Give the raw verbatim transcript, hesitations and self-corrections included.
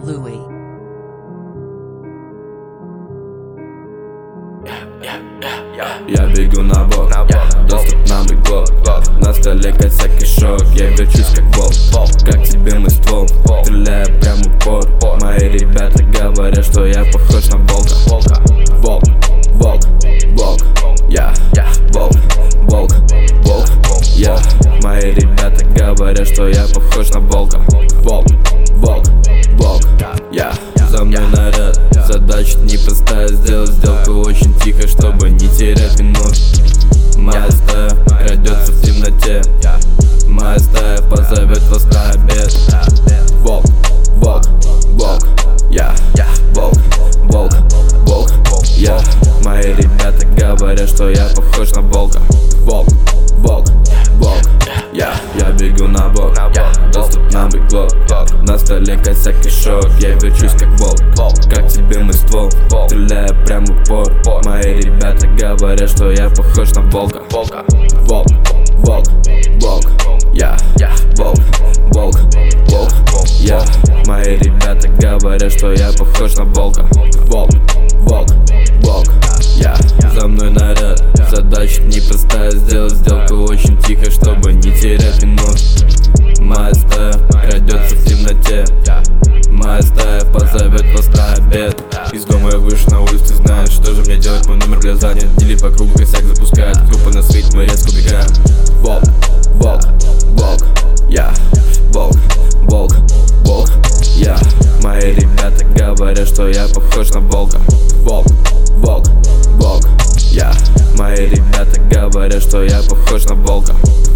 Louis. Я бегу на бок, доступ на бегло. На столе косяк и шок, я верчусь как волк. Как тебе мой ствол, стреляя прям в упор. Мои ребята говорят, что я похож на волка. Волк, волк, волк, я волк, волк, волк, я. Мои ребята говорят, что я похож на волка. Волк, волк, волк, я. За мной наряд, задача непростая, сделать сделку очень тихо, чтобы не терять минут. Моя стая крадется в темноте, моя стая позовет вас на обед. Волк, волк, волк, я волк, волк, волк, я. Мои ребята говорят, что я похож на волка. Волк, волк, волк, я. Я бегу на бок, доступ на бегло. На столе косяк и шок, я верчусь как волк. Как тебе мой ствол, стреляя прям в упор. Мои ребята говорят, что я похож на волка. Волк, волк, волк, я волк, волк, волк, я. Мои ребята говорят, что я похож на волка. Волк, волк, волк, я. За мной наряд, задача непростая, сделать сделку очень тихо, чтобы не терять минут. Моя стая крадется в темноте, моя стая позовет вас на обед. Из дома я вышел на улицу, ты знаешь, что же мне делать, мой номер бля занят. Дили по кругу, косяк запускает, группа на свит, мы резко убегаем. Волк, волк, волк, я волк, волк, волк, я. Мои ребята говорят, что я похож на волка. Волк, волк, волк, я. Мои ребята говорят, что я похож на волка.